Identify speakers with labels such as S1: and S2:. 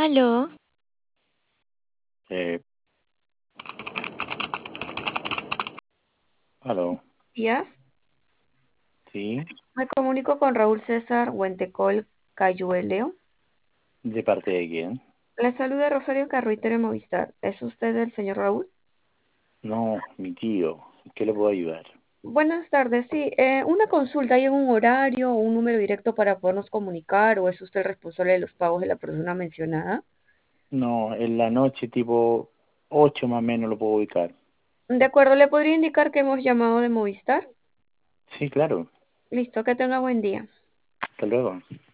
S1: Aló,
S2: Eh, aló,
S1: días.
S2: sí,
S1: Me comunico con Raúl César Huentecol Cayueleo.
S2: ¿de parte de quién?
S1: Le saluda Rosario Carruitero Movistar. ¿Es usted el señor Raúl?
S2: No, mi tío, ¿qué le puedo ayudar?
S1: Buenas tardes, sí. Una consulta, ¿hay un horario o un número directo para podernos comunicar o es usted el responsable de los pagos de la persona mencionada?
S2: No, en la noche tipo 8 más o menos lo puedo ubicar.
S1: De acuerdo, ¿le podría indicar que hemos llamado de Movistar?
S2: Sí, claro,
S1: Listo, que tenga buen día.
S2: hasta luego.